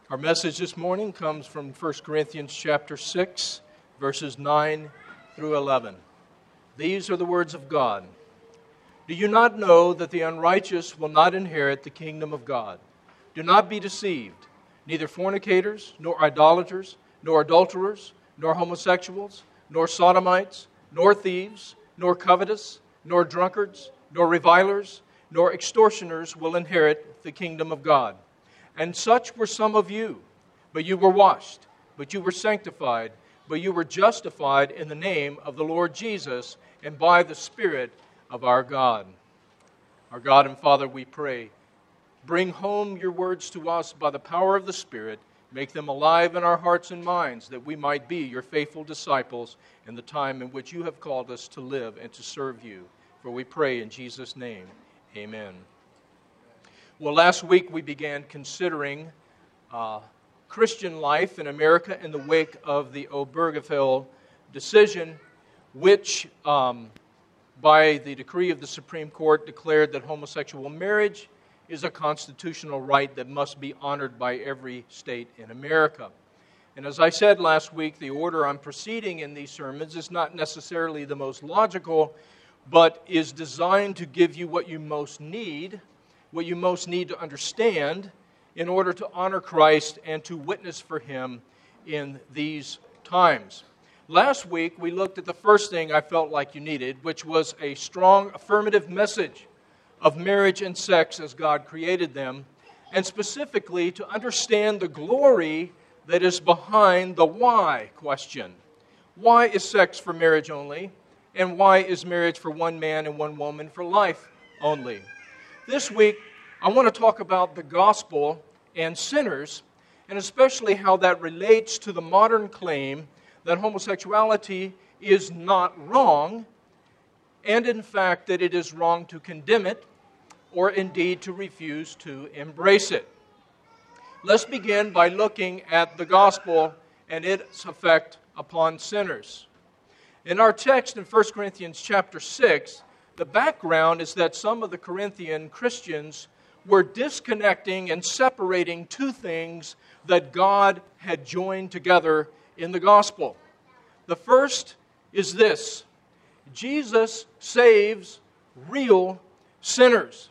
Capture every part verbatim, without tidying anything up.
Our message this morning comes from First Corinthians chapter six, verses nine through eleven. These are the words of God. Do you not know that the unrighteous will not inherit the kingdom of God? Do not be deceived. Neither fornicators, nor idolaters, nor adulterers, nor homosexuals, nor sodomites, nor thieves, nor covetous, nor drunkards, nor revilers, nor extortioners will inherit the kingdom of God. And such were some of you. But you were washed, but you were sanctified, but you were justified in the name of the Lord Jesus and by the Spirit of our God. Our God and Father, we pray, bring home your words to us by the power of the Spirit. Make them alive in our hearts and minds, that we might be your faithful disciples in the time in which you have called us to live and to serve you. For we pray in Jesus' name, amen. Well, last week we began considering uh, Christian life in America in the wake of the Obergefell decision, which, um, by the decree of the Supreme Court, declared that homosexual marriage is a constitutional right that must be honored by every state in America. And as I said last week, the order I'm proceeding in these sermons is not necessarily the most logical, but is designed to give you what you most need, what you most need to understand in order to honor Christ and to witness for Him in these times. Last week, we looked at the first thing I felt like you needed, which was a strong affirmative message of marriage and sex as God created them, and specifically to understand the glory that is behind the why question. Why is sex for marriage only? And why is marriage for one man and one woman for life only? This week, I want to talk about the gospel and sinners, and especially how that relates to the modern claim that homosexuality is not wrong, and in fact that it is wrong to condemn it, or indeed to refuse to embrace it. Let's begin by looking at the gospel and its effect upon sinners. In our text in First Corinthians chapter six, the background is that some of the Corinthian Christians were disconnecting and separating two things that God had joined together in the gospel. The first is this: Jesus saves real sinners.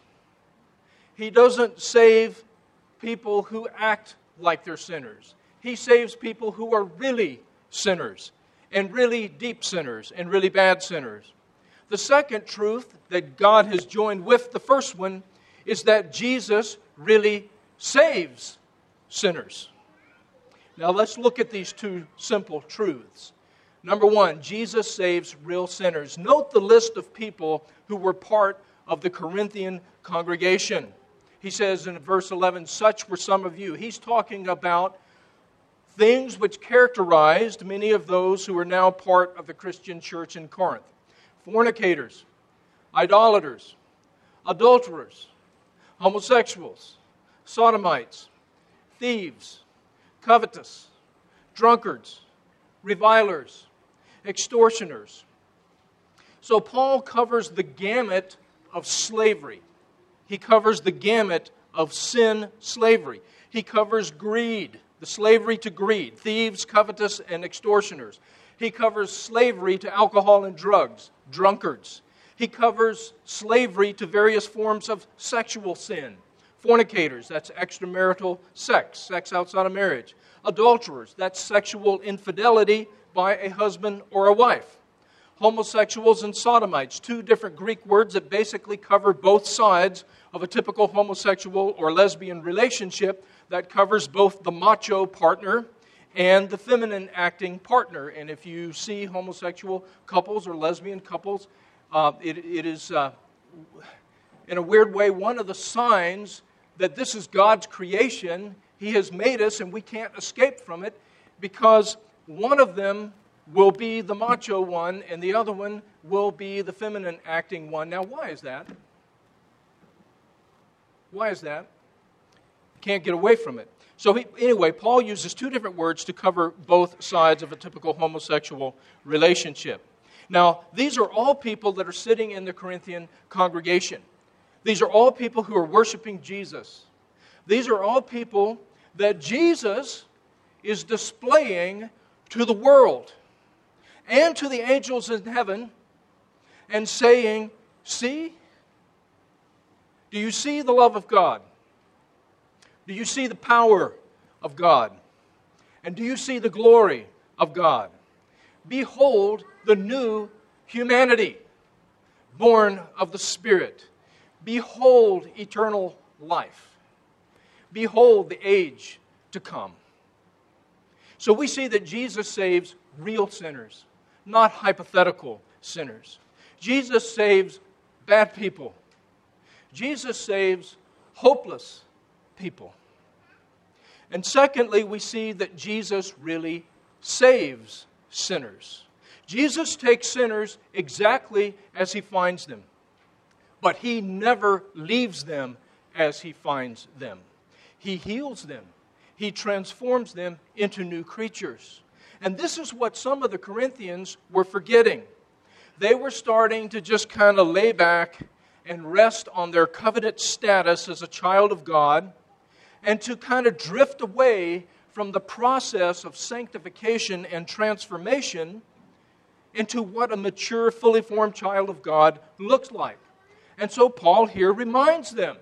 He doesn't save people who act like they're sinners. He saves people who are really sinners, and really deep sinners, and really bad sinners. The second truth that God has joined with the first one is that Jesus really saves sinners. Now let's look at these two simple truths. Number one, Jesus saves real sinners. Note the list of people who were part of the Corinthian congregation. He says in verse eleven, such were some of you. He's talking about things which characterized many of those who are now part of the Christian church in Corinth. Fornicators, idolaters, adulterers, homosexuals, sodomites, thieves, covetous, drunkards, revilers, extortioners. So Paul covers the gamut of slavery. He covers the gamut of sin slavery. He covers greed, the slavery to greed, thieves, covetous, and extortioners. He covers slavery to alcohol and drugs, drunkards. He covers slavery to various forms of sexual sin. Fornicators, that's extramarital sex, sex outside of marriage. Adulterers, that's sexual infidelity by a husband or a wife. Homosexuals and sodomites, two different Greek words that basically cover both sides of a typical homosexual or lesbian relationship that covers both the macho partner and the feminine acting partner. And if you see homosexual couples or lesbian couples, uh, it, it is, uh, in a weird way, one of the signs that this is God's creation. He has made us and we can't escape from it, because one of them will be the macho one and the other one will be the feminine acting one. Now, why is that? Why is that? Can't get away from it. So he, anyway, Paul uses two different words to cover both sides of a typical homosexual relationship. Now, these are all people that are sitting in the Corinthian congregation. These are all people who are worshiping Jesus. These are all people that Jesus is displaying to the world and to the angels in heaven and saying, see? Do you see the love of God? Do you see the power of God? And do you see the glory of God? Behold the new humanity, born of the Spirit. Behold eternal life. Behold the age to come. So we see that Jesus saves real sinners, not hypothetical sinners. Jesus saves bad people. Jesus saves hopeless people. And secondly, we see that Jesus really saves sinners. Jesus takes sinners exactly as He finds them, but He never leaves them as He finds them. He heals them. He transforms them into new creatures. And this is what some of the Corinthians were forgetting. They were starting to just kind of lay back and rest on their covenant status as a child of God, and to kind of drift away from the process of sanctification and transformation into what a mature, fully formed child of God looks like. And so Paul here reminds them,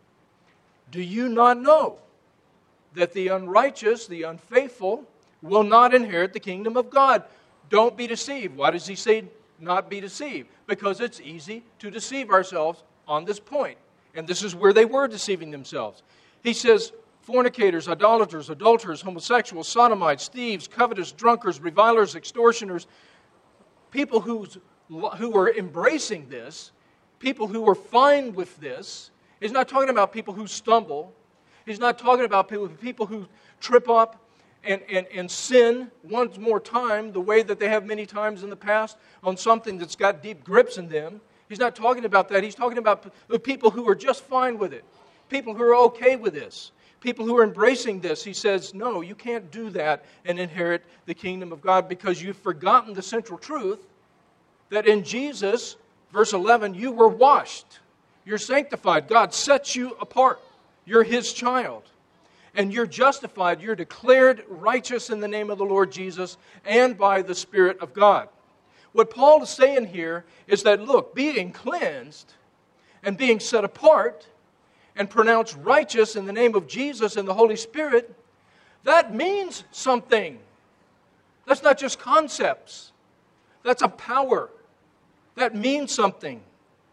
do you not know that the unrighteous, the unfaithful, will not inherit the kingdom of God? Don't be deceived. Why does he say not be deceived? Because it's easy to deceive ourselves on this point. And this is where they were deceiving themselves. He says, fornicators, idolaters, adulterers, homosexuals, sodomites, thieves, covetous, drunkards, revilers, extortioners, people who's, who are embracing this, people who are fine with this. He's not talking about people who stumble. He's not talking about people, people who trip up and, and, and sin once more time, the way that they have many times in the past, on something that's got deep grips in them. He's not talking about that. He's talking about people who are just fine with it, people who are okay with this, people who are embracing this. He says, no, you can't do that and inherit the kingdom of God because you've forgotten the central truth that in Jesus, verse eleven, you were washed. You're sanctified. God sets you apart. You're His child. And you're justified. You're declared righteous in the name of the Lord Jesus and by the Spirit of God. What Paul is saying here is that, look, being cleansed and being set apart and pronounced righteous in the name of Jesus and the Holy Spirit, that means something. That's not just concepts. That's a power. That means something.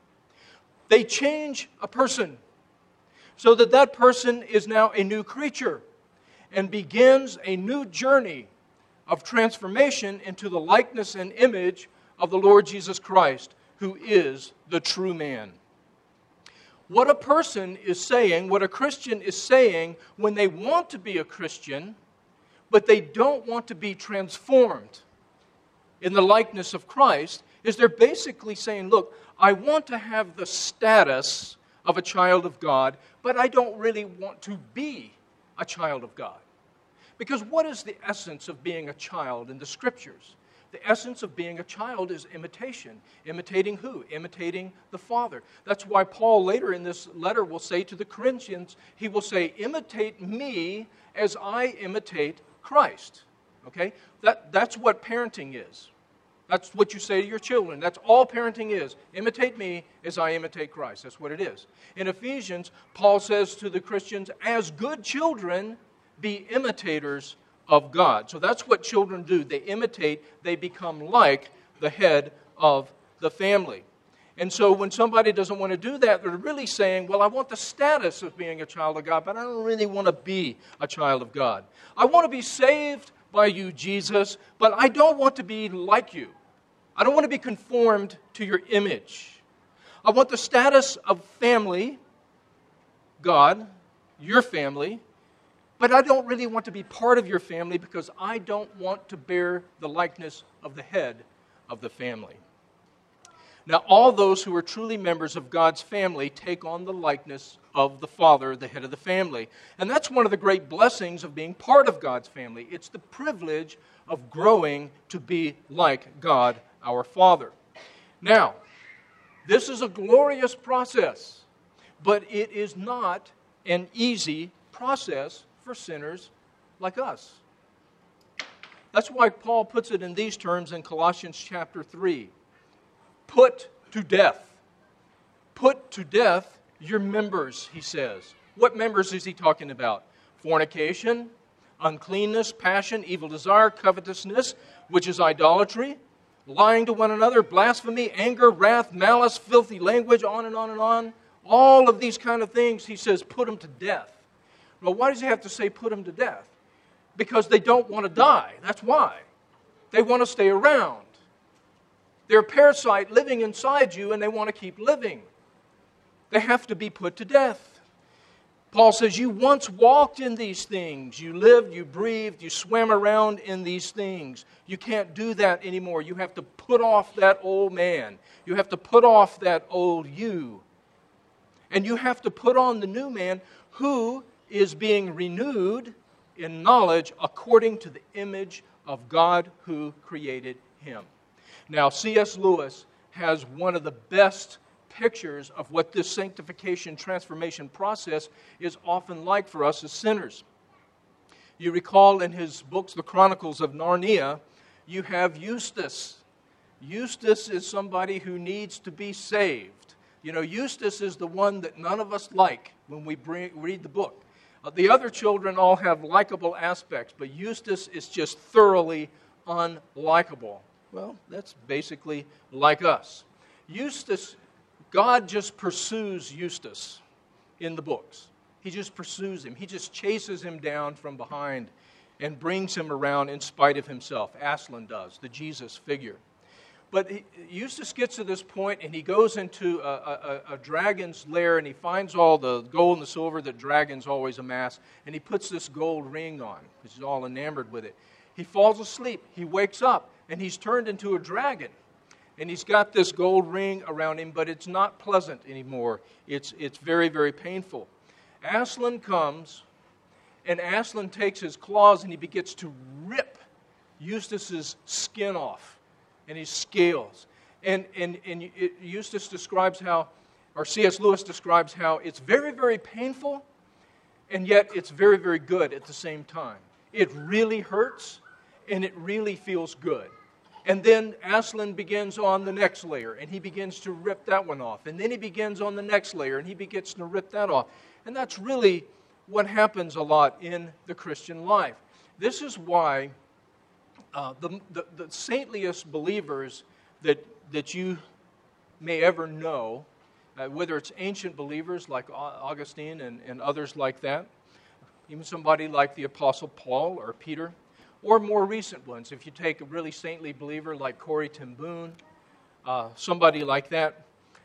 They change a person so that that person is now a new creature and begins a new journey of transformation into the likeness and image of the Lord Jesus Christ, who is the true man. What a person is saying, what a Christian is saying when they want to be a Christian, but they don't want to be transformed in the likeness of Christ, is they're basically saying, look, I want to have the status of a child of God, but I don't really want to be a child of God. Because what is the essence of being a child in the Scriptures? The essence of being a child is imitation. Imitating who? Imitating the Father. That's why Paul later in this letter will say to the Corinthians, he will say, imitate me as I imitate Christ. Okay? That, that's what parenting is. That's what you say to your children. That's all parenting is. Imitate me as I imitate Christ. That's what it is. In Ephesians, Paul says to the Christians, as good children, be imitators of God. So that's what children do. They imitate, they become like the head of the family. And so when somebody doesn't want to do that, they're really saying, well, I want the status of being a child of God, but I don't really want to be a child of God. I want to be saved by you, Jesus, but I don't want to be like you. I don't want to be conformed to your image. I want the status of family, God, your family, but I don't really want to be part of your family because I don't want to bear the likeness of the head of the family. Now, all those who are truly members of God's family take on the likeness of the Father, the head of the family. And that's one of the great blessings of being part of God's family. It's the privilege of growing to be like God, our Father. Now, this is a glorious process, but it is not an easy process for for sinners like us. That's why Paul puts it in these terms in Colossians chapter three. Put to death. Put to death your members, he says. What members is he talking about? Fornication, uncleanness, passion, evil desire, covetousness, which is idolatry, lying to one another, blasphemy, anger, wrath, malice, filthy language, on and on and on. All of these kind of things, he says, put them to death. Well, why does he have to say put them to death? Because they don't want to die. That's why. They want to stay around. They're a parasite living inside you, and they want to keep living. They have to be put to death. Paul says, you once walked in these things. You lived, you breathed, you swam around in these things. You can't do that anymore. You have to put off that old man. You have to put off that old you. And you have to put on the new man who is being renewed in knowledge according to the image of God who created him. Now, C S Lewis has one of the best pictures of what this sanctification transformation process is often like for us as sinners. You recall in his books, The Chronicles of Narnia, you have Eustace. Eustace is somebody who needs to be saved. You know, Eustace is the one that none of us like when we bring, read the book. Uh, the other children all have likable aspects, but Eustace is just thoroughly unlikable. Well, that's basically like us. Eustace, God just pursues Eustace in the books. He just pursues him. He just chases him down from behind and brings him around in spite of himself. Aslan does, the Jesus figure. But he, Eustace gets to this point, and he goes into a, a, a dragon's lair, and he finds all the gold and the silver that dragons always amass, and he puts this gold ring on, because he's all enamored with it. He falls asleep. He wakes up, and he's turned into a dragon. And he's got this gold ring around him, but it's not pleasant anymore. It's, it's very, very painful. Aslan comes, and Aslan takes his claws, and he begins to rip Eustace's skin off and his scales. And, and, and it, Eustace describes how, or C S Lewis describes how it's very, very painful, and yet it's very, very good at the same time. It really hurts, and it really feels good. And then Aslan begins on the next layer, and he begins to rip that one off. And then he begins on the next layer, and he begins to rip that off. And that's really what happens a lot in the Christian life. This is why uh, the, the, the saintliest believers that, that you may ever know, uh, whether it's ancient believers like Augustine and, and others like that, even somebody like the Apostle Paul or Peter, or more recent ones. If you take a really saintly believer like Corrie ten Boom, uh, somebody like that,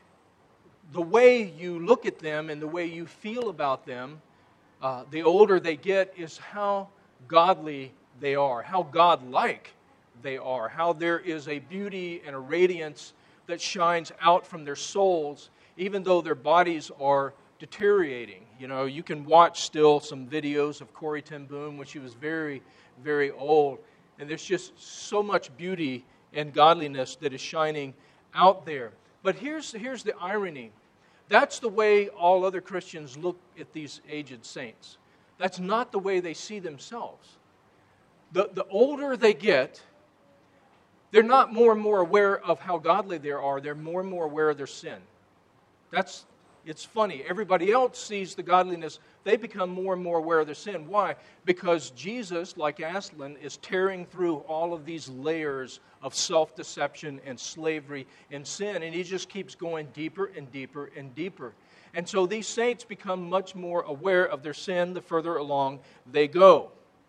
the way you look at them and the way you feel about them, uh, the older they get, is how godly they are, how godlike they are, how there is a beauty and a radiance that shines out from their souls, even though their bodies are deteriorating. You know, you can watch still some videos of Corrie ten Boom when she was very, very old, and there's just so much beauty and godliness that is shining out there. But here's, here's the irony. That's the way all other Christians look at these aged saints. That's not the way they see themselves. The, the older they get, they're not more and more aware of how godly they are. They're more and more aware of their sin. That's It's funny. Everybody else sees the godliness. They become more and more aware of their sin. Why? Because Jesus, like Aslan, is tearing through all of these layers of self-deception and slavery and sin, and he just keeps going deeper and deeper and deeper. And so these saints become much more aware of their sin the further along they go.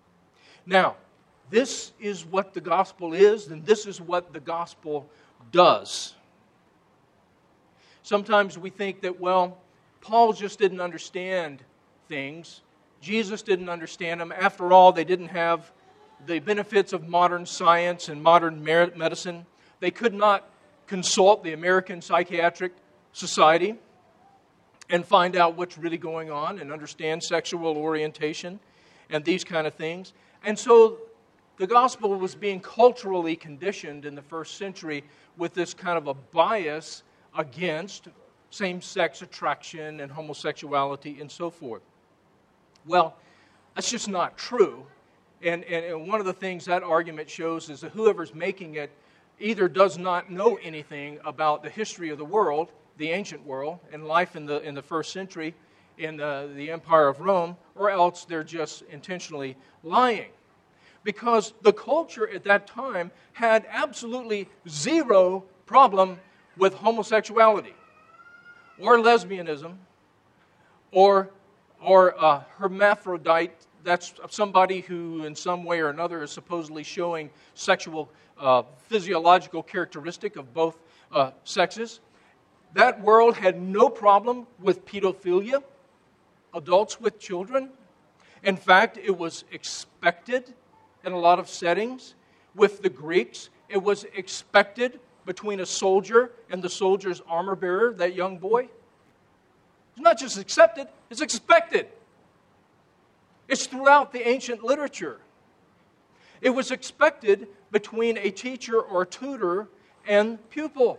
Now, this is what the gospel is, and this is what the gospel does. Sometimes we think that, well, Paul just didn't understand things. Jesus didn't understand them. After all, they didn't have the benefits of modern science and modern medicine. They could not consult the American Psychiatric Society and find out what's really going on and understand sexual orientation and these kind of things. And so the gospel was being culturally conditioned in the first century with this kind of a bias against same-sex attraction and homosexuality and so forth. Well, That's just not true. And, and, and one of the things that argument shows is that whoever's making it either does not know anything about the history of the world, the ancient world, and life in the in the first century in the, the Empire of Rome, or else they're just intentionally lying. Because the culture at that time had absolutely zero problem with homosexuality, or lesbianism, or, or uh, hermaphrodite. That's somebody who in some way or another is supposedly showing sexual uh, physiological characteristic of both uh, sexes. That world had no problem with pedophilia, adults with children. In fact, it was expected in a lot of settings. With the Greeks, it was expected between a soldier and the soldier's armor bearer, that young boy. It's not just accepted, it's expected. It's throughout the ancient literature. It was expected between a teacher or tutor and pupil.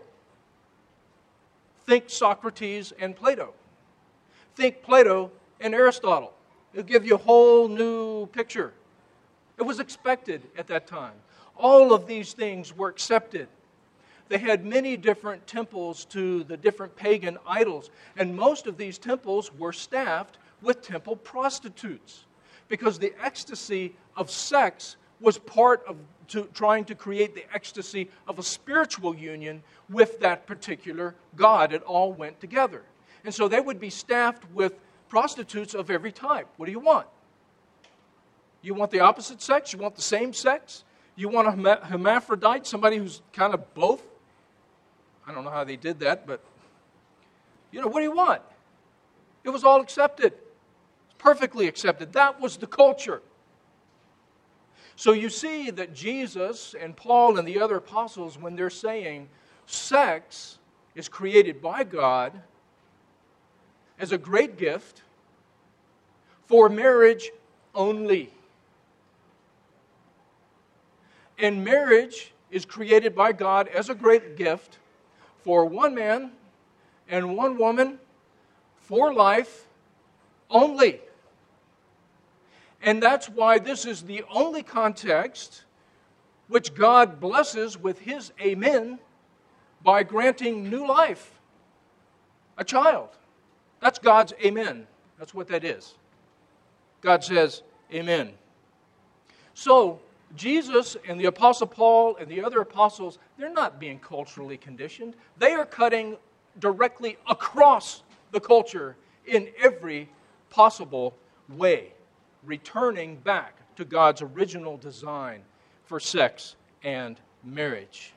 Think Socrates and Plato. Think Plato and Aristotle. It'll give you a whole new picture. It was expected at that time. All of these things were accepted. They had many different temples to the different pagan idols, and most of these temples were staffed with temple prostitutes, because the ecstasy of sex was part of to, trying to create the ecstasy of a spiritual union with that particular god. It all went together. And so they would be staffed with prostitutes of every type. What do you want? You want the opposite sex? You want the same sex? You want a hermaphrodite, somebody who's kind of both? I don't know how they did that, but, you know, what do you want? It was all accepted. Perfectly accepted. That was the culture. So you see that Jesus and Paul and the other apostles, when they're saying sex is created by God as a great gift for marriage only. And marriage is created by God as a great gift for one man and one woman for life only. And that's why this is the only context which God blesses with His amen by granting new life, a child. That's God's amen. That's what that is. God says amen. So, Jesus and the Apostle Paul and the other apostles, they're not being culturally conditioned. They are cutting directly across the culture in every possible way, returning back to God's original design for sex and marriage.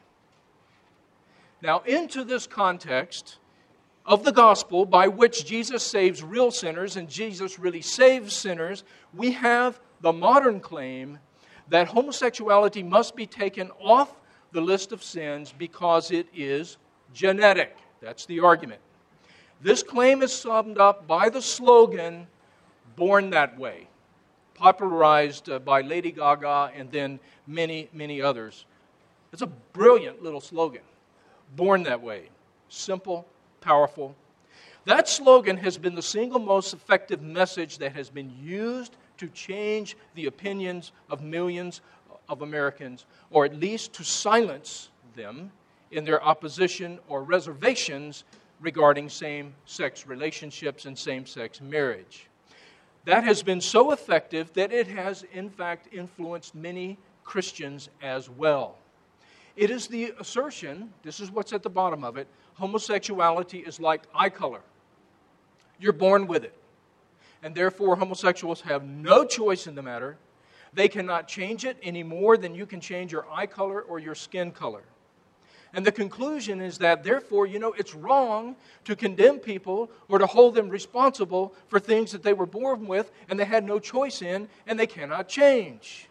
Now, into this context of the gospel by which Jesus saves real sinners and Jesus really saves sinners, we have the modern claim that homosexuality must be taken off the list of sins because it is genetic. That's the argument. This claim is summed up by the slogan, "Born That Way," popularized uh, by Lady Gaga and then many, many others. It's a brilliant little slogan. Born that way. Simple, powerful. That slogan has been the single most effective message that has been used to change the opinions of millions of Americans, or at least to silence them in their opposition or reservations regarding same-sex relationships and same-sex marriage. That has been so effective that it has, in fact, influenced many Christians as well. It is the assertion, this is what's at the bottom of it, homosexuality is like eye color. You're born with it. And therefore, homosexuals have no choice in the matter. They cannot change it any more than you can change your eye color or your skin color. And the conclusion is that, therefore, you know, it's wrong to condemn people or to hold them responsible for things that they were born with and they had no choice in and they cannot change.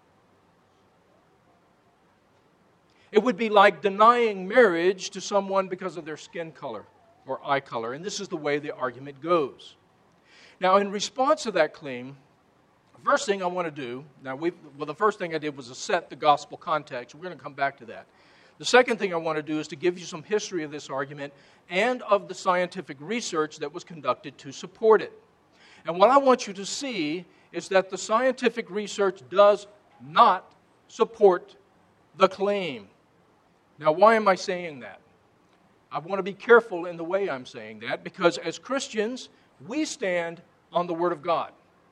It would be like denying marriage to someone because of their skin color or eye color. And this is the way the argument goes. Now, in response to that claim, the first thing I want to do, now, we well, the first thing I did was to set the gospel context. We're going to come back to that. The second thing I want to do is to give you some history of this argument and of the scientific research that was conducted to support it. And what I want you to see is that the scientific research does not support the claim. Now, why am I saying that? I want to be careful in the way I'm saying that, because as Christians, we stand on the Word of God.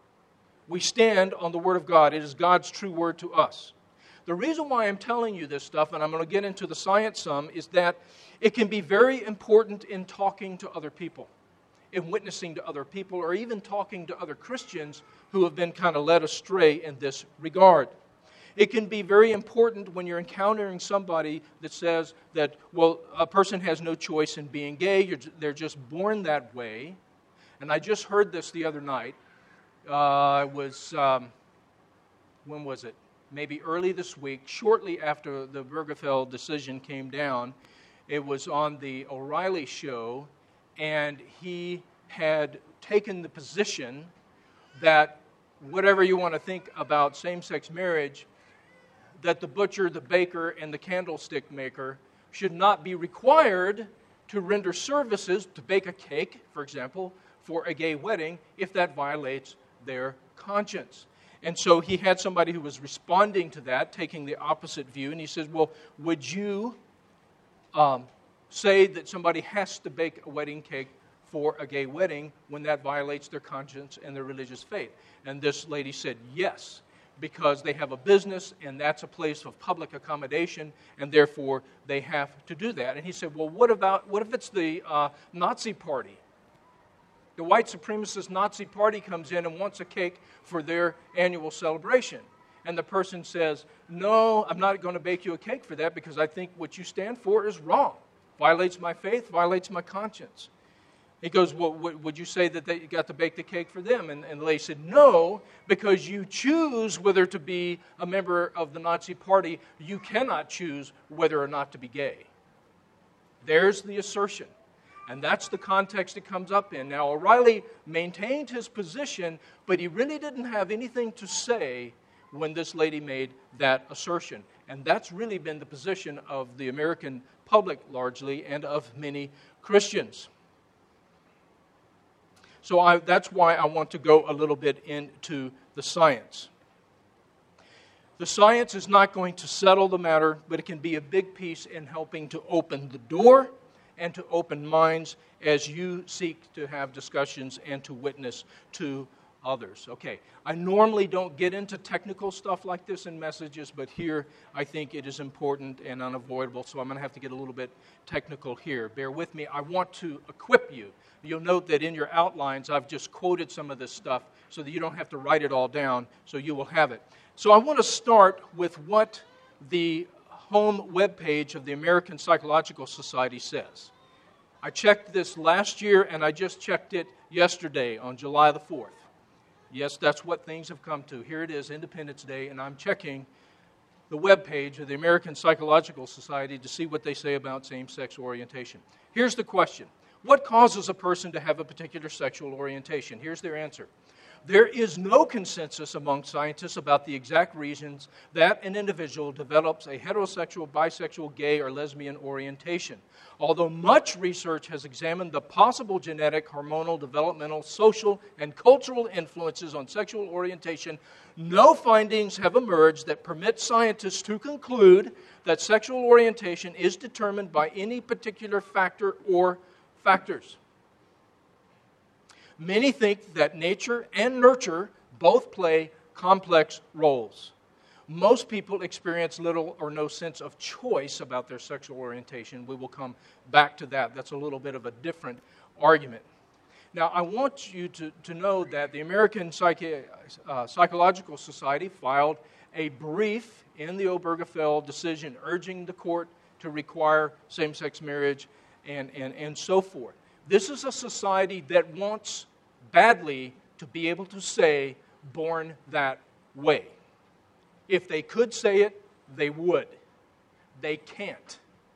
We stand on the Word of God. It is God's true word to us. The reason why I'm telling you this stuff, and I'm going to get into the science some, is that it can be very important in talking to other people, in witnessing to other people, or even talking to other Christians who have been kind of led astray in this regard. It can be very important when you're encountering somebody that says that, well, a person has no choice in being gay, you're, they're just born that way. And I just heard this the other night. Uh, it was, um, when was it? Maybe early this week, shortly after the Obergefell decision came down. It was on the O'Reilly show, and he had taken the position that whatever you want to think about same-sex marriage, that the butcher, the baker, and the candlestick maker should not be required to render services, to bake a cake, for example, for a gay wedding, if that violates their conscience. And so he had somebody who was responding to that, taking the opposite view, and he says, well, would you um, say that somebody has to bake a wedding cake for a gay wedding when that violates their conscience and their religious faith? And this lady said, yes, because they have a business, and that's a place of public accommodation, and therefore they have to do that. And he said, well, what about, what if it's the uh, Nazi party? The white supremacist Nazi party comes in and wants a cake for their annual celebration. And the person says, no, I'm not going to bake you a cake for that because I think what you stand for is wrong. Violates my faith, violates my conscience. He goes, well, would you say that they got to bake the cake for them? And, and the lady said, no, because you choose whether to be a member of the Nazi party. You cannot choose whether or not to be gay. There's the assertion. And that's the context it comes up in. Now, O'Reilly maintained his position, but he really didn't have anything to say when this lady made that assertion. And that's really been the position of the American public largely, and of many Christians. So I, that's why I want to go a little bit into the science. The science is not going to settle the matter, but it can be a big piece in helping to open the door and to open minds as you seek to have discussions and to witness to others. Okay, I normally don't get into technical stuff like this in messages, but here I think it is important and unavoidable, so I'm going to have to get a little bit technical here. Bear with me. I want to equip you. You'll note that in your outlines I've just quoted some of this stuff so that you don't have to write it all down, so you will have it. So I want to start with what the home webpage of the American Psychological Society says. I checked this last year, and I just checked it yesterday on July the fourth. Yes, that's what things have come to. Here it is, Independence Day, and I'm checking the webpage of the American Psychological Society to see what they say about same-sex orientation. Here's the question. What causes a person to have a particular sexual orientation? Here's their answer. There is no consensus among scientists about the exact reasons that an individual develops a heterosexual, bisexual, gay, or lesbian orientation. Although much research has examined the possible genetic, hormonal, developmental, social, and cultural influences on sexual orientation, no findings have emerged that permit scientists to conclude that sexual orientation is determined by any particular factor or factors. Many think that nature and nurture both play complex roles. Most people experience little or no sense of choice about their sexual orientation. We will come back to that. That's a little bit of a different argument. Now, I want you to, to know that the American Psychi- uh, Psychological Society filed a brief in the Obergefell decision urging the court to require same-sex marriage and, and, and so forth. This is a society that wants badly to be able to say, born that way. If they could say it, they would. They can't.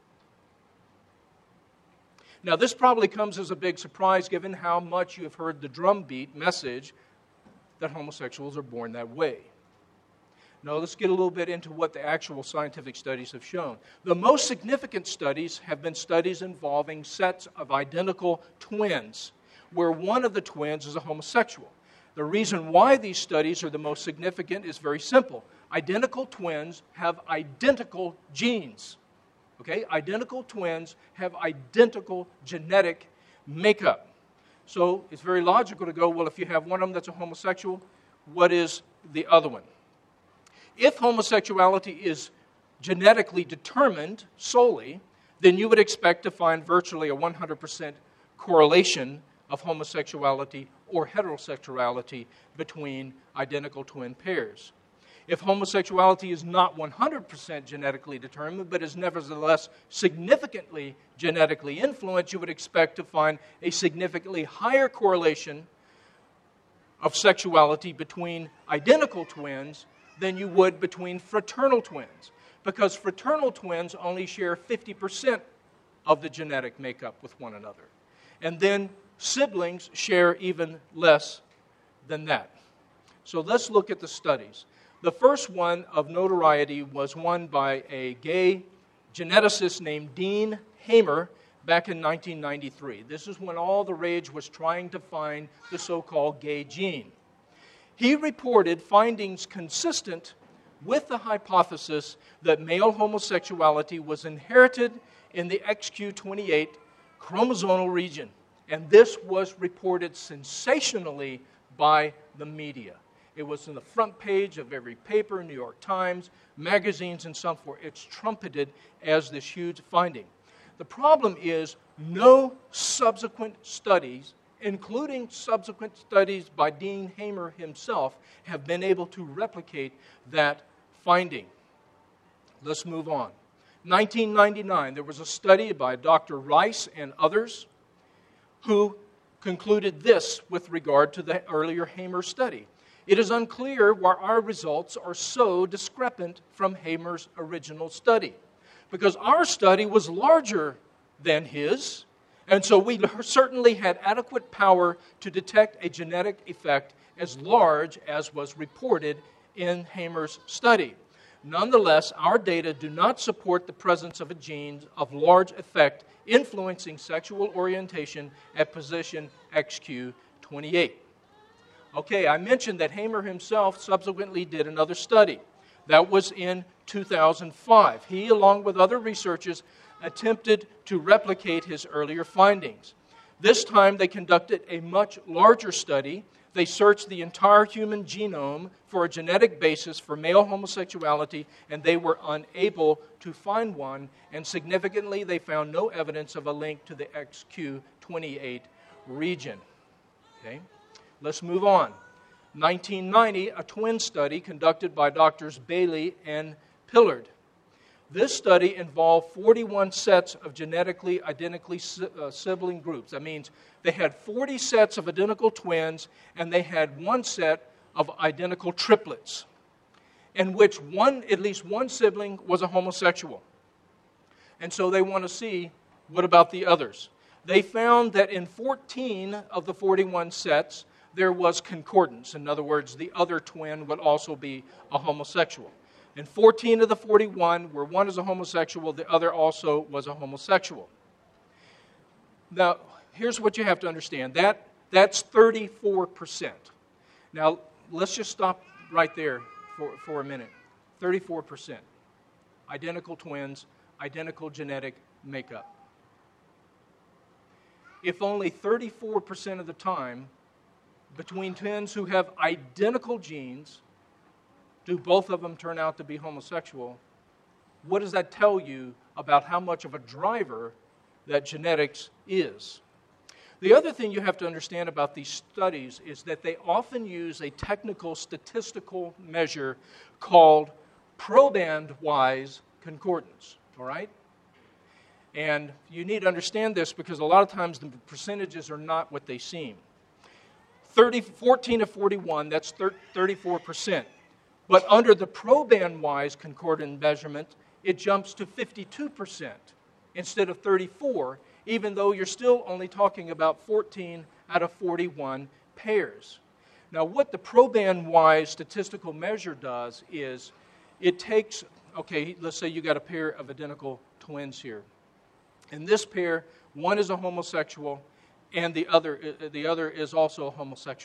Now, this probably comes as a big surprise given how much you have heard the drumbeat message that homosexuals are born that way. Now, let's get a little bit into what the actual scientific studies have shown. The most significant studies have been studies involving sets of identical twins, where one of the twins is a homosexual. The reason why these studies are the most significant is very simple. Identical twins have identical genes. Okay? Identical twins have identical genetic makeup. So it's very logical to go, well, if you have one of them that's a homosexual, what is the other one? If homosexuality is genetically determined solely, then you would expect to find virtually a one hundred percent correlation of homosexuality or heterosexuality between identical twin pairs. If homosexuality is not one hundred percent genetically determined, but is nevertheless significantly genetically influenced, you would expect to find a significantly higher correlation of sexuality between identical twins than you would between fraternal twins, because fraternal twins only share fifty percent of the genetic makeup with one another. And then siblings share even less than that. So let's look at the studies. The first one of notoriety was one by a gay geneticist named Dean Hamer back in nineteen ninety-three. This is when all the rage was trying to find the so-called gay gene. He reported findings consistent with the hypothesis that male homosexuality was inherited in the X Q twenty-eight chromosomal region. And this was reported sensationally by the media. It was in the front page of every paper, New York Times, magazines, and so forth. It's trumpeted as this huge finding. The problem is no subsequent studies, including subsequent studies by Dean Hamer himself, have been able to replicate that finding. Let's move on. nineteen ninety-nine, there was a study by Doctor Rice and others who concluded this with regard to the earlier Hamer study. It is unclear why our results are so discrepant from Hamer's original study, because our study was larger than his, and so we certainly had adequate power to detect a genetic effect as large as was reported in Hamer's study. Nonetheless, our data do not support the presence of a gene of large effect influencing sexual orientation at position X Q twenty-eight. Okay, I mentioned that Hamer himself subsequently did another study. That was in two thousand five. He, along with other researchers, attempted to replicate his earlier findings. This time they conducted a much larger study. They searched the entire human genome for a genetic basis for male homosexuality, and they were unable to find one. And significantly, they found no evidence of a link to the X Q twenty-eight region. Okay, let's move on. nineteen ninety, a twin study conducted by Doctors Bailey and Pillard. This study involved forty-one sets of genetically identically uh, sibling groups. That means they had forty sets of identical twins, and they had one set of identical triplets, in which one, at least one sibling was a homosexual. And so they want to see, what about the others? They found that in fourteen of the forty-one sets, there was concordance. In other words, the other twin would also be a homosexual. In fourteen of the forty-one, where one is a homosexual, the other also was a homosexual. Now, here's what you have to understand. That, that's thirty-four percent. Now, let's just stop right there for, for a minute. thirty-four percent. Identical twins, identical genetic makeup. If only thirty-four percent of the time, between twins who have identical genes, do both of them turn out to be homosexual, what does that tell you about how much of a driver that genetics is? The other thing you have to understand about these studies is that they often use a technical statistical measure called proband-wise concordance, all right? And you need to understand this because a lot of times the percentages are not what they seem. thirty, fourteen of forty-one, that's thirty-four percent. But under the proband-wise concordant measurement, it jumps to fifty-two percent instead of thirty-four, even though you're still only talking about fourteen out of forty-one pairs. Now, what the proband-wise statistical measure does is it takes, okay, let's say you got a pair of identical twins here. In this pair, one is a homosexual, and the other, the other is also a homosexual.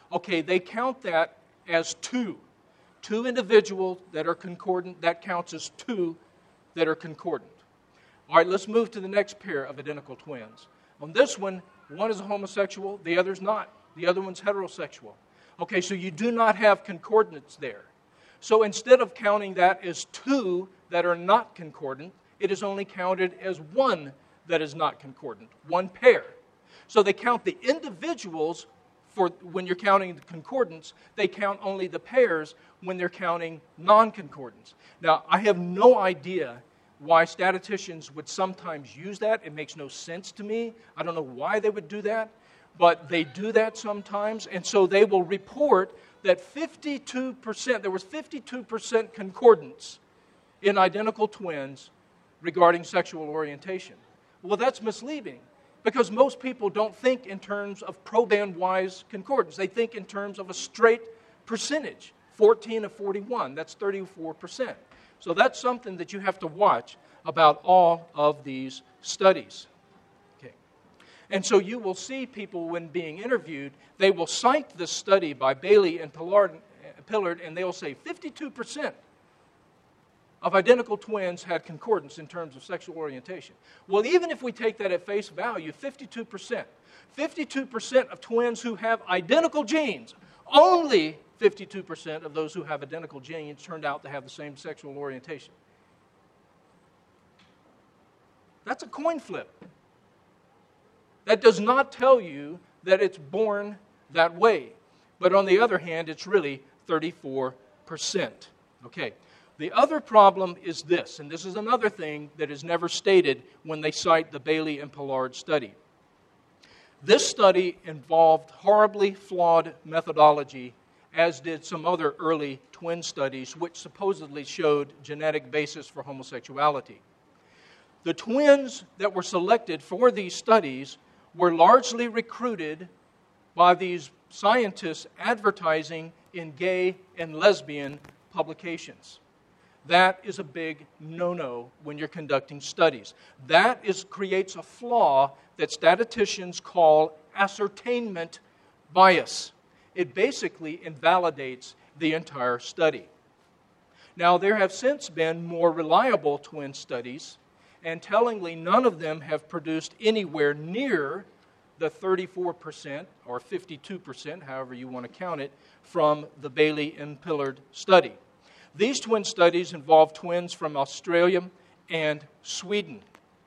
Okay, they count that as two. Two individuals that are concordant, that counts as two that are concordant. All right, let's move to the next pair of identical twins. On this one, one is a homosexual, the other's not. The other one's heterosexual. Okay, so you do not have concordance there. So instead of counting that as two that are not concordant, it is only counted as one that is not concordant, one pair. So they count the individuals for when you're counting the concordance, they count only the pairs when they're counting non-concordance. Now, I have no idea why statisticians would sometimes use that. It makes no sense to me. I don't know why they would do that, but they do that sometimes, and so they will report that fifty-two percent, there was fifty-two percent concordance in identical twins regarding sexual orientation. Well, that's misleading because most people don't think in terms of proband-wise concordance. They think in terms of a straight percentage, fourteen of forty-one, that's thirty-four percent. So that's something that you have to watch about all of these studies. Okay. And so you will see people when being interviewed, they will cite this study by Bailey and Pillard, Pillard and they will say fifty-two percent of identical twins had concordance in terms of sexual orientation. Well, even if we take that at face value, fifty-two percent. fifty-two percent of twins who have identical genes, only fifty-two percent of those who have identical genes turned out to have the same sexual orientation. That's a coin flip. That does not tell you that it's born that way. But on the other hand, it's really thirty-four percent. Okay. The other problem is this, and this is another thing that is never stated when they cite the Bailey and Pillard study. This study involved horribly flawed methodology, as did some other early twin studies, which supposedly showed genetic basis for homosexuality. The twins that were selected for these studies were largely recruited by these scientists advertising in gay and lesbian publications. That is a big no-no when you're conducting studies. That is, creates a flaw that statisticians call ascertainment bias. It basically invalidates the entire study. Now, there have since been more reliable twin studies, and tellingly, none of them have produced anywhere near the thirty-four percent or fifty-two percent, however you want to count it, from the Bailey and Pillard study. These twin studies involve twins from Australia and Sweden.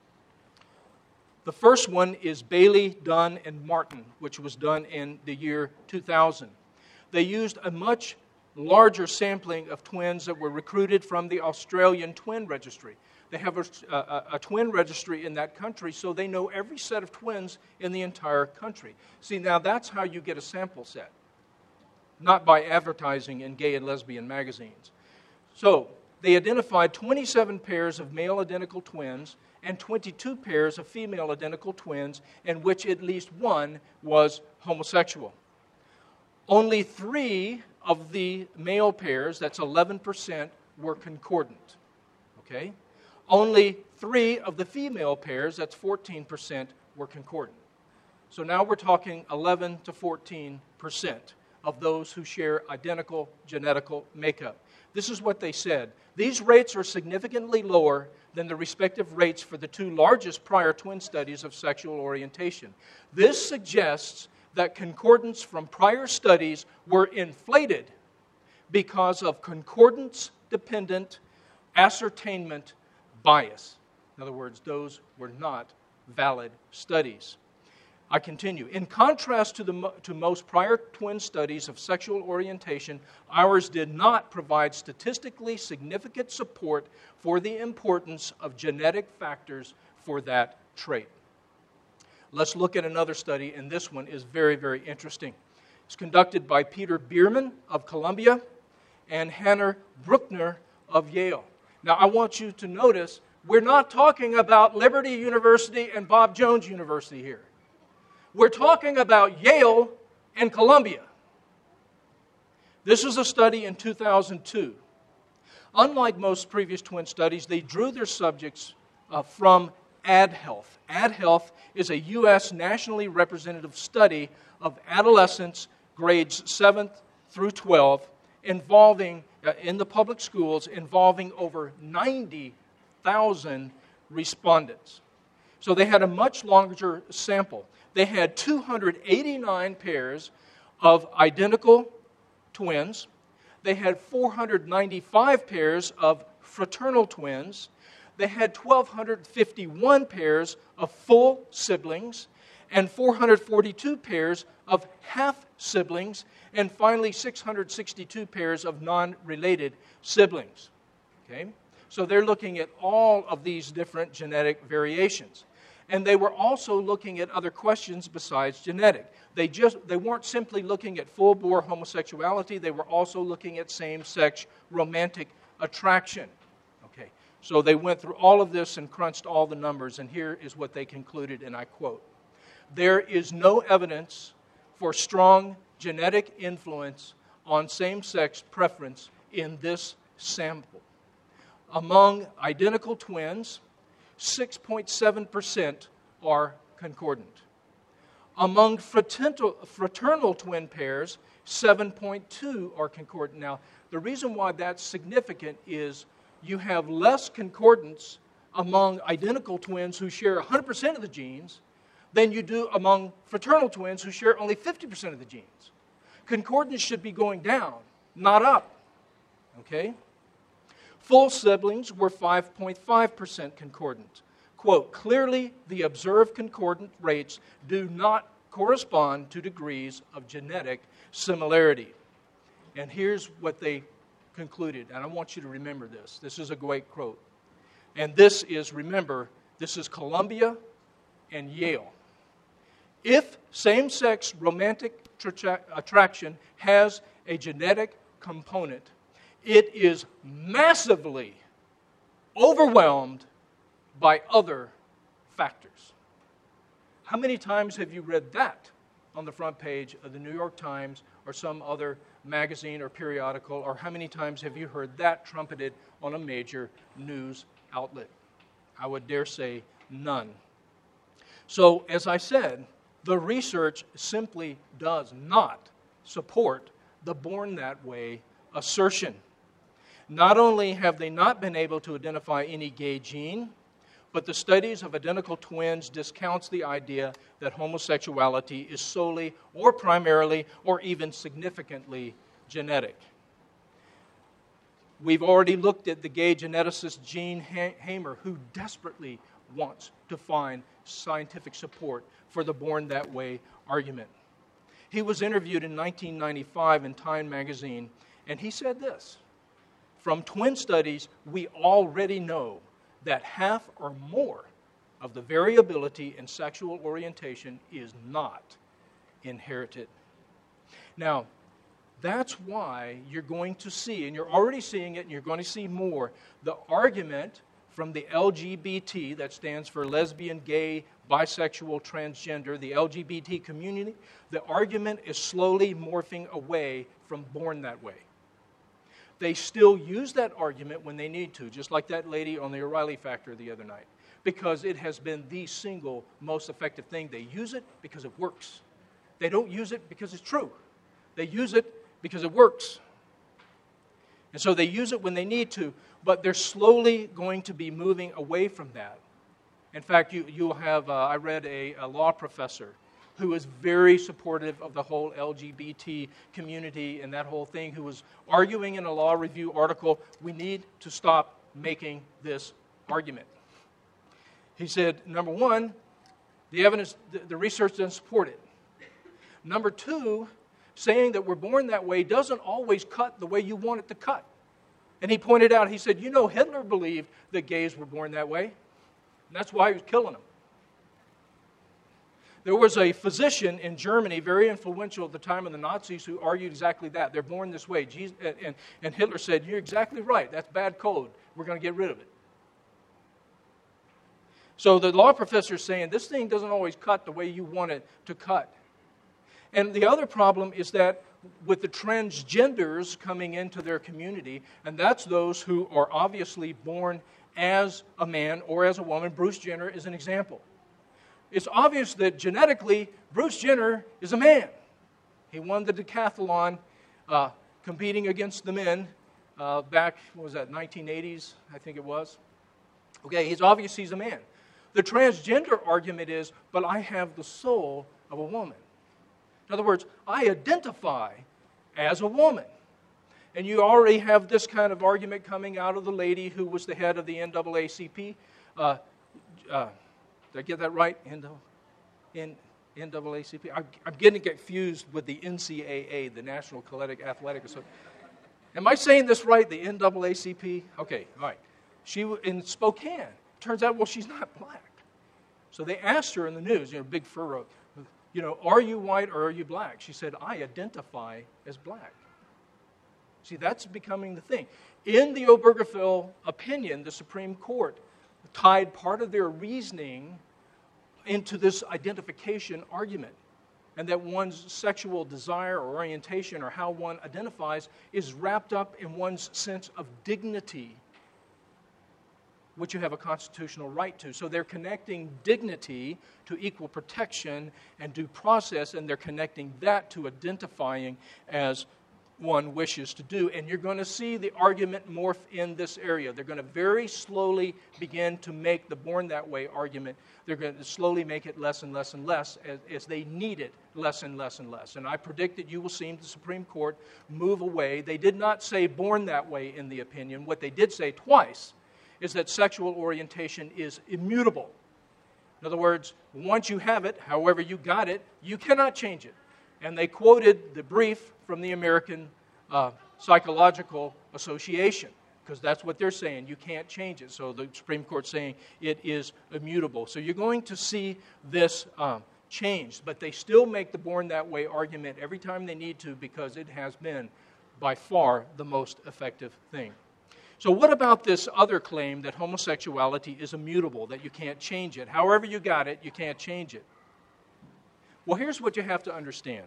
The first one is Bailey, Dunn, and Martin, which was done in the year two thousand. They used a much larger sampling of twins that were recruited from the Australian Twin Registry. They have a, a, a twin registry in that country, so they know every set of twins in the entire country. See, now that's how you get a sample set, not by advertising in gay and lesbian magazines. So, they identified twenty-seven pairs of male identical twins and twenty-two pairs of female identical twins in which at least one was homosexual. Only three of the male pairs, that's eleven percent, were concordant. Okay? Only three of the female pairs, that's fourteen percent, were concordant. So now we're talking eleven to fourteen percent of those who share identical genetical makeup. This is what they said. These rates are significantly lower than the respective rates for the two largest prior twin studies of sexual orientation. This suggests that concordance from prior studies were inflated because of concordance-dependent ascertainment bias. In other words, those were not valid studies. I continue. In contrast to, the, to most prior twin studies of sexual orientation, ours did not provide statistically significant support for the importance of genetic factors for that trait. Let's look at another study, and this one is very, very interesting. It's conducted by Peter Bierman of Columbia and Hannah Bruckner of Yale. Now, I want you to notice, we're not talking about Liberty University and Bob Jones University here. We're talking about Yale and Columbia. This is a study in two thousand two. Unlike most previous twin studies, they drew their subjects uh, from AdHealth. AdHealth is a U S nationally representative study of adolescents grades seventh through twelve, involving, uh, in the public schools, involving over ninety thousand respondents. So they had a much larger sample. They had two hundred eighty-nine pairs of identical twins. They had four hundred ninety-five pairs of fraternal twins. They had one thousand two hundred fifty-one pairs of full siblings and four hundred forty-two pairs of half siblings, and finally six hundred sixty-two pairs of non-related siblings. Okay? So they're looking at all of these different genetic variations. And they were also looking at other questions besides genetic. They just they weren't simply looking at full-bore homosexuality, they were also looking at same-sex romantic attraction. Okay. So they went through all of this and crunched all the numbers, and here is what they concluded, and I quote, "There is no evidence for strong genetic influence on same-sex preference in this sample. Among identical twins, six point seven percent are concordant. Among fraternal, fraternal twin pairs, seven point two are concordant." Now, the reason why that's significant is you have less concordance among identical twins who share one hundred percent of the genes than you do among fraternal twins who share only fifty percent of the genes. Concordance should be going down, not up. Okay? Full siblings were five point five percent concordant. Quote, "Clearly, the observed concordant rates do not correspond to degrees of genetic similarity." And here's what they concluded, and I want you to remember this. This is a great quote. And this is, remember, this is Columbia and Yale. "If same-sex romantic tra- attraction has a genetic component, it is massively overwhelmed by other factors." How many times have you read that on the front page of the New York Times or some other magazine or periodical, or how many times have you heard that trumpeted on a major news outlet? I would dare say none. So, as I said, the research simply does not support the born that way assertion. Not only have they not been able to identify any gay gene, but the studies of identical twins discounts the idea that homosexuality is solely or primarily or even significantly genetic. We've already looked at the gay geneticist Gene Hamer, who desperately wants to find scientific support for the born that way argument. He was interviewed in nineteen ninety-five in Time magazine, and he said this: "From twin studies, we already know that half or more of the variability in sexual orientation is not inherited." Now, that's why you're going to see, and you're already seeing it, and you're going to see more, the argument from the L G B T, that stands for lesbian, gay, bisexual, transgender, the L G B T community, the argument is slowly morphing away from born that way. They still use that argument when they need to, just like that lady on the O'Reilly Factor the other night, because it has been the single most effective thing. They use it because it works. They don't use it because it's true. They use it because it works. And so they use it when they need to, but they're slowly going to be moving away from that. In fact, you, you'll have, uh, I read a, a law professor who is very supportive of the whole L G B T community and that whole thing, who was arguing in a law review article, we need to stop making this argument. He said, number one, the evidence, the, the research doesn't support it. Number two, saying that we're born that way doesn't always cut the way you want it to cut. And he pointed out, he said, you know, Hitler believed that gays were born that way, and that's why he was killing them. There was a physician in Germany, very influential at the time of the Nazis, who argued exactly that. They're born this way. Jesus, and, and Hitler said, you're exactly right. That's bad code. We're going to get rid of it. So the law professor is saying, this thing doesn't always cut the way you want it to cut. And the other problem is that with the transgenders coming into their community, and that's those who are obviously born as a man or as a woman. Bruce Jenner is an example. It's obvious that genetically, Bruce Jenner is a man. He won the decathlon uh, competing against the men uh, back, what was that, nineteen eighties, I think it was. Okay, he's obvious he's a man. The transgender argument is, but I have the soul of a woman. In other words, I identify as a woman. And you already have this kind of argument coming out of the lady who was the head of the N double A C P. Uh, uh, did I get that right? N double A C P? I'm, I'm getting confused with the N C A A, the National Collegiate Athletic Association. Am I saying this right, the N double A C P? Okay, all right. She in Spokane. Turns out, well, she's not black. So they asked her in the news, you know, big furrow, you know, are you white or are you black? She said, I identify as black. See, that's becoming the thing. In the Obergefell opinion, the Supreme Court tied part of their reasoning into this identification argument, and that one's sexual desire or orientation or how one identifies is wrapped up in one's sense of dignity, which you have a constitutional right to. So they're connecting dignity to equal protection and due process, and they're connecting that to identifying as one wishes to do. And you're going to see the argument morph in this area. They're going to very slowly begin to make the born that way argument. They're going to slowly make it less and less and less as, as they need it less and less and less. And I predict that you will see the Supreme Court move away. They did not say born that way in the opinion. What they did say twice is that sexual orientation is immutable. In other words, once you have it, however you got it, you cannot change it. And they quoted the brief from the American uh, Psychological Association, because that's what they're saying. You can't change it. So the Supreme Court's saying it is immutable. So you're going to see this um, changed, but they still make the born that way argument every time they need to, because it has been by far the most effective thing. So what about this other claim that homosexuality is immutable, that you can't change it? However you got it, you can't change it. Well, here's what you have to understand.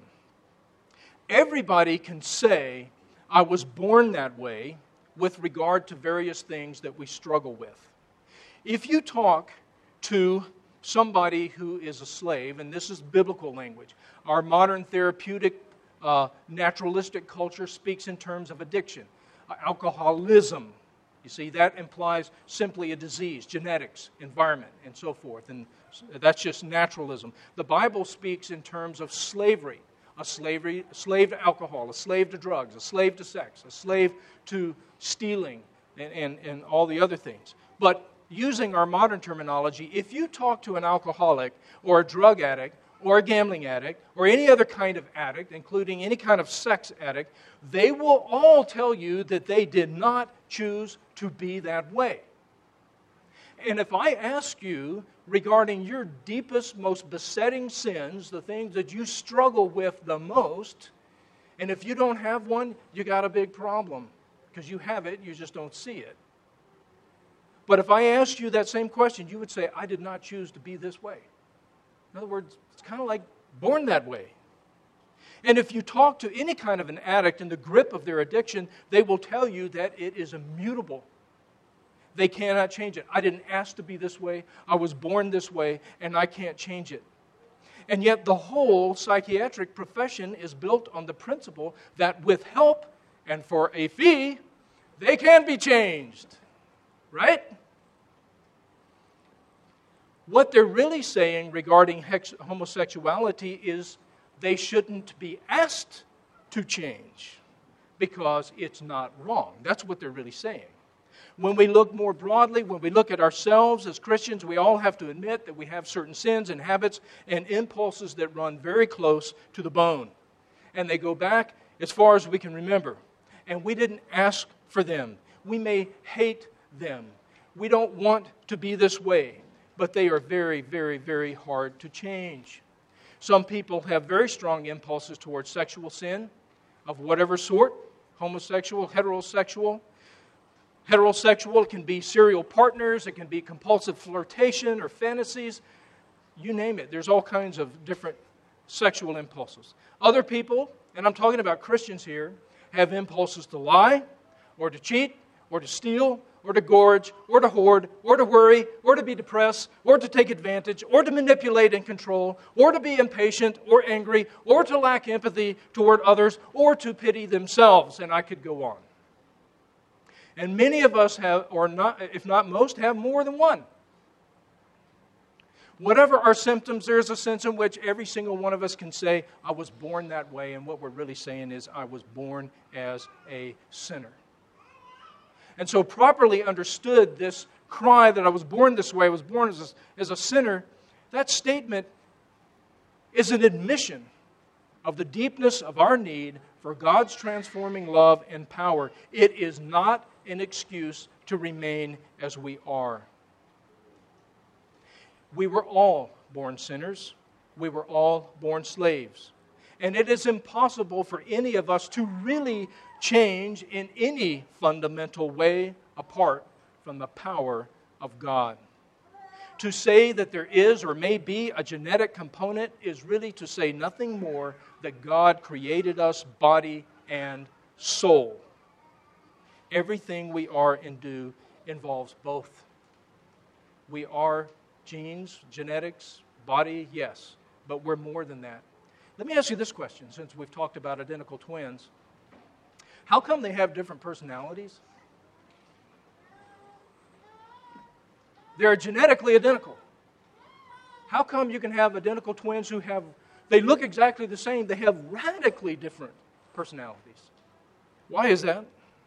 Everybody can say, I was born that way, with regard to various things that we struggle with. If you talk to somebody who is a slave, and this is biblical language, our modern therapeutic, uh, naturalistic culture speaks in terms of addiction, uh, alcoholism. You see, that implies simply a disease, genetics, environment, and so forth. And that's just naturalism. The Bible speaks in terms of slavery, a slavery, a slave to alcohol, a slave to drugs, a slave to sex, a slave to stealing, and, and, and all the other things. But using our modern terminology, if you talk to an alcoholic or a drug addict or a gambling addict or any other kind of addict, including any kind of sex addict, they will all tell you that they did not choose to be that way. And if I ask you regarding your deepest, most besetting sins, the things that you struggle with the most, and if you don't have one, you got a big problem, because you have it, you just don't see it. But if I asked you that same question, you would say, I did not choose to be this way. In other words, it's kind of like born that way. And if you talk to any kind of an addict in the grip of their addiction, they will tell you that it is immutable. They cannot change it. I didn't ask to be this way. I was born this way, and I can't change it. And yet the whole psychiatric profession is built on the principle that with help and for a fee, they can be changed. Right? What they're really saying regarding hex- homosexuality is they shouldn't be asked to change because it's not wrong. That's what they're really saying. When we look more broadly, when we look at ourselves as Christians, we all have to admit that we have certain sins and habits and impulses that run very close to the bone. And they go back as far as we can remember. And we didn't ask for them. We may hate them. We don't want to be this way. But they are very, very, very hard to change. Some people have very strong impulses towards sexual sin of whatever sort, homosexual, heterosexual. Heterosexual can be serial partners, it can be compulsive flirtation or fantasies, you name it. There's all kinds of different sexual impulses. Other people, and I'm talking about Christians here, have impulses to lie or to cheat or to steal or to gorge, or to hoard, or to worry, or to be depressed, or to take advantage, or to manipulate and control, or to be impatient or angry, or to lack empathy toward others, or to pity themselves. And I could go on. And many of us have, or not, if not most, have more than one. Whatever our symptoms, there is a sense in which every single one of us can say, I was born that way, and what we're really saying is, I was born as a sinner. And so properly understood, this cry that I was born this way, I was born as a, as a sinner, that statement is an admission of the deepness of our need for God's transforming love and power. It is not an excuse to remain as we are. We were all born sinners. We were all born slaves. And it is impossible for any of us to really change in any fundamental way apart from the power of God. To say that there is or may be a genetic component is really to say nothing more that God created us body and soul. Everything we are and do involves both. We are genes, genetics, body, yes, but we're more than that. Let me ask you this question, since we've talked about identical twins. How come they have different personalities? They're genetically identical. How come you can have identical twins who have, they look exactly the same, they have radically different personalities? Why is that?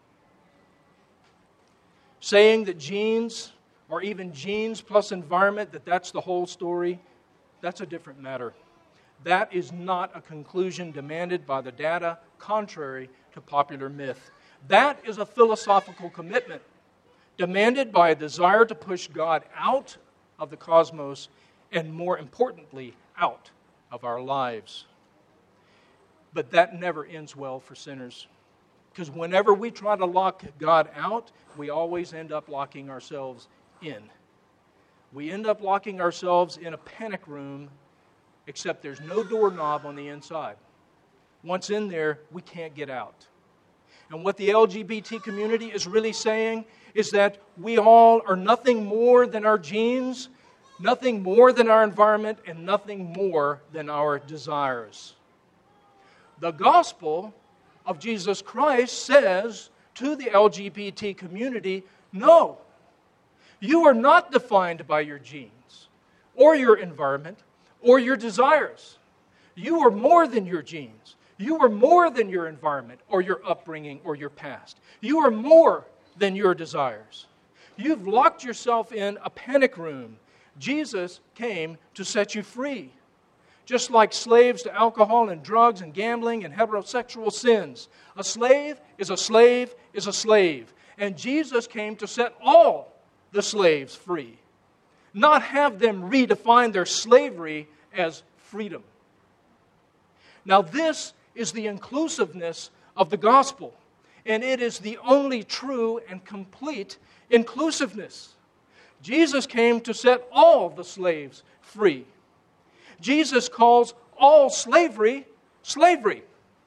Saying that genes, or even genes plus environment, that that's the whole story, that's a different matter. That is not a conclusion demanded by the data, contrary to popular myth. That is a philosophical commitment demanded by a desire to push God out of the cosmos and, more importantly, out of our lives. But that never ends well for sinners. Because whenever we try to lock God out, we always end up locking ourselves in. We end up locking ourselves in a panic room, except there's no doorknob on the inside. Once in there, we can't get out. And what the L G B T community is really saying is that we all are nothing more than our genes, nothing more than our environment, and nothing more than our desires. The gospel of Jesus Christ says to the L G B T community, no, you are not defined by your genes or your environment or your desires. You are more than your genes. You are more than your environment or your upbringing or your past. You are more than your desires. You've locked yourself in a panic room. Jesus came to set you free. Just like slaves to alcohol and drugs and gambling and heterosexual sins. A slave is a slave is a slave. And Jesus came to set all the slaves free. Not have them redefine their slavery as freedom. Now this is the inclusiveness of the gospel. And it is the only true and complete inclusiveness. Jesus came to set all the slaves free. Jesus calls all slavery, slavery.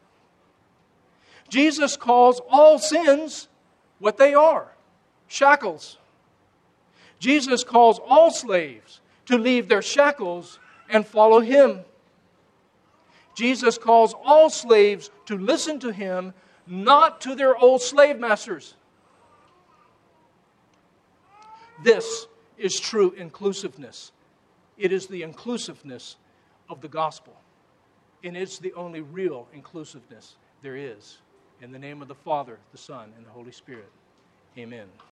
Jesus calls all sins what they are, shackles. Jesus calls all slaves to leave their shackles and follow Him. Jesus calls all slaves to listen to Him, not to their old slave masters. This is true inclusiveness. It is the inclusiveness of the gospel. And it's the only real inclusiveness there is. In the name of the Father, the Son, and the Holy Spirit. Amen.